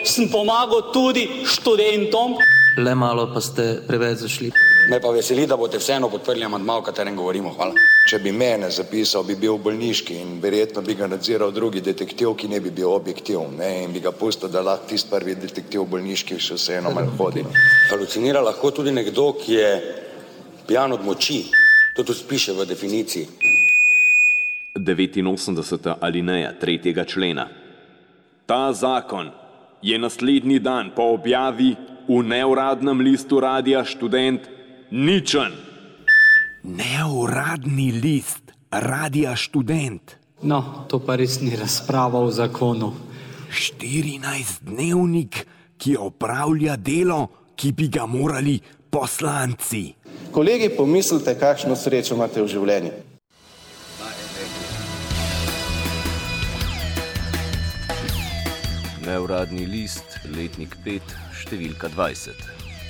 Sem pomagal tudi študentom. Le malo pa ste preveč zašli. Me pa veseli, da boste vseeno podprli amandma, o katerem govorimo. Hvala. Če bi mene zapisal, bi bil v bolniški in verjetno bi ga nadziral drugi detektiv, ki ne bi bil objektiv, ne, in bi ga pustil, da lahko tisti prvi detektiv v bolniški še vseeno malo hodi. Halucinira lahko tudi nekdo, ki je pijan od moči. To tudi piše v definiciji. 89. alineja 3. člena. Ta zakon je naslednji dan po objavi v neuradnem listu Radia Študent ničen. Neuradni list Radia Študent. No, to pa res ni razprava o zakonu. 14-dnevnik, ki opravlja delo, ki bi ga morali poslanci. Kolegi, pomislite, kakšno srečo imate v življenju. Neuradni list, letnik 5, številka 20.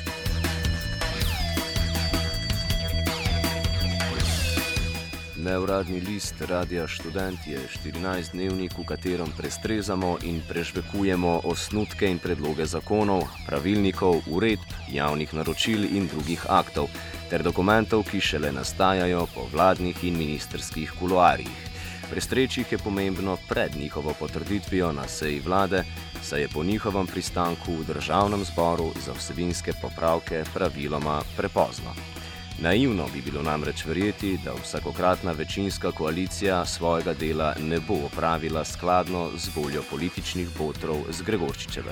Neuradni list Radia Študent je 14-dnevnik, v katerem prestrezamo in prežvekujemo osnutke in predloge zakonov, pravilnikov, uredb, javnih naročil in drugih aktov, ter dokumentov, ki šele nastajajo po vladnih in ministerskih kuloarjih. Prestreči jih je pomembno pred njihovo potrditvijo na seji vlade, saj je po njihovem pristanku v državnem zboru za vsebinske popravke praviloma prepozno. Naivno bi bilo namreč verjeti, da vsakokratna večinska koalicija svojega dela ne bo opravila skladno z voljo političnih botrov z Gregorčičeve.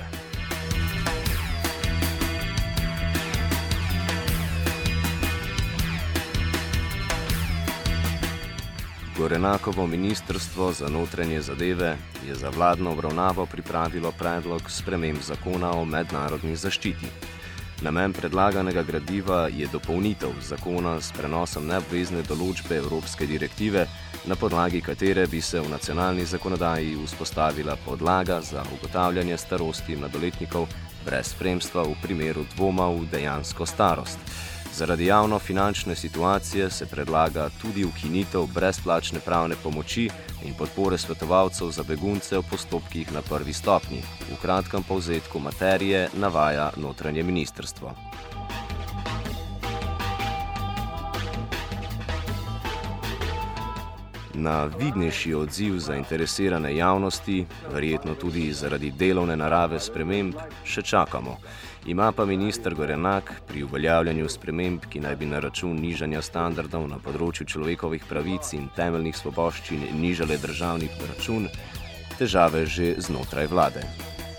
Gorenakovo ministrstvo za notranje zadeve je za vladno obravnavo pripravilo predlog sprememb zakona o mednarodni zaščiti. Namen predlaganega gradiva je dopolnitev zakona s prenosom neobvezne določbe Evropske direktive, na podlagi katere bi se v nacionalni zakonodaji vzpostavila podlaga za ugotavljanje starosti mladoletnikov brez spremstva v primeru dvoma v dejansko starost. Zaradi javno-finančne situacije se predlaga tudi ukinitev brezplačne pravne pomoči in podpore svetovalcev za begunce v postopkih na prvi stopnji. V kratkem povzetku materije navaja notranje ministrstvo. Na vidnejši odziv zainteresirane javnosti, verjetno tudi zaradi delovne narave sprememb, še čakamo. Ima pa minister Gorenak pri uveljavljanju sprememb, ki naj bi na račun nižanja standardov na področju človekovih pravic in temeljnih svoboščin nižale državni račun, težave že znotraj vlade.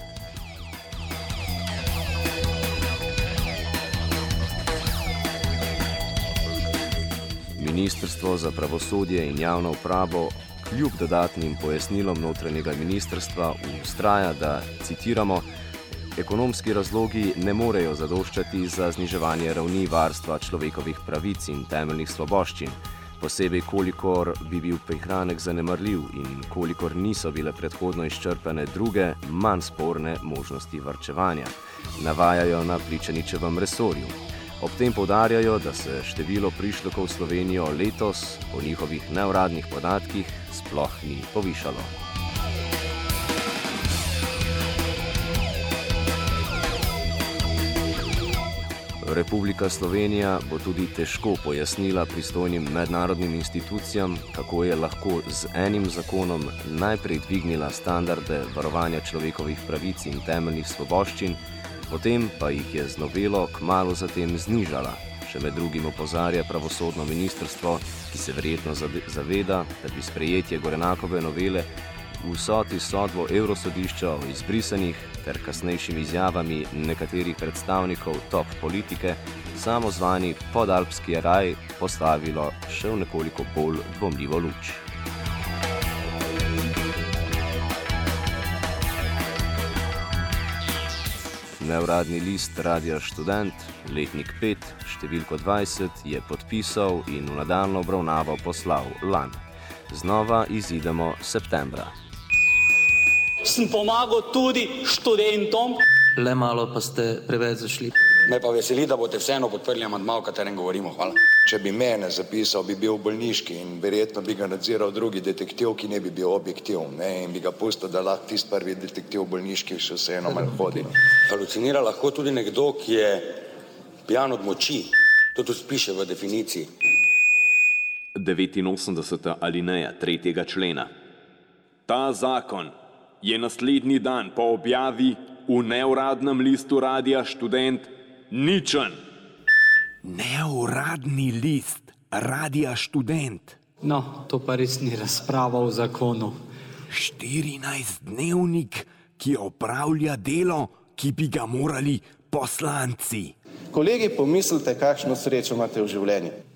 Ministrstvo za pravosodje in javno upravo kljub dodatnim pojasnilom notranjega ministrstva vztraja, da, citiramo, ekonomski razlogi ne morejo zadoščati za zniževanje ravni varstva človekovih pravic in temeljnih svoboščin, posebej kolikor bi bil prihranek zanemarljiv in kolikor niso bile predhodno izčrpane druge, manj sporne možnosti varčevanja, navajajo na Pličaničevem resorju. Ob tem poudarjajo, da se število prišlekov v Slovenijo letos po njihovih neuradnih podatkih sploh ni povišalo. Republika Slovenija bo tudi težko pojasnila pristojnim mednarodnim institucijam, kako je lahko z enim zakonom najprej dvignila standarde varovanja človekovih pravic in temeljnih svoboščin, potem pa jih je z novelo kmalu zatem znižala. Še med drugim opozarja pravosodno ministrstvo, ki se verjetno zaveda, da bi sprejetje Gorenakove novele v vsoti sodbo Evrosodišča o izbrisanih ter kasnejšimi izjavami nekaterih predstavnikov top politike samozvani podalpski raj postavilo še v nekoliko bolj dvomljivo luč. Neuradni list Radia Študent, letnik 5, številko 20, je podpisal in v nadaljnjo obravnavo poslal Lan. Znova izidemo septembra. Sem pomagal tudi študentom. Le malo pa ste preveč zašli. Me pa veseli, da boste vseeno podprli amandma, o katerem govorimo. Hvala. Če bi mene zapisal, bi bil bolniški in verjetno bi ga nadziral drugi detektiv, ki ne bi bil objektiven, ne, in bi ga pustil, da lahko tisti prvi detektiv bolniški še vseeno malo hodi. Halucinira lahko tudi nekdo, ki je pijan od moči. To tudi piše v definiciji. 89. alineja 3. člena. Ta zakon je naslednji dan po objavi v neuradnem listu Radia Študent ničen. Neuradni list Radia Študent. No, to pa res ni razprava o zakonu. 14-dnevnik, ki opravlja delo, ki bi ga morali poslanci. Kolegi, pomislite, kakšno srečo imate v življenju.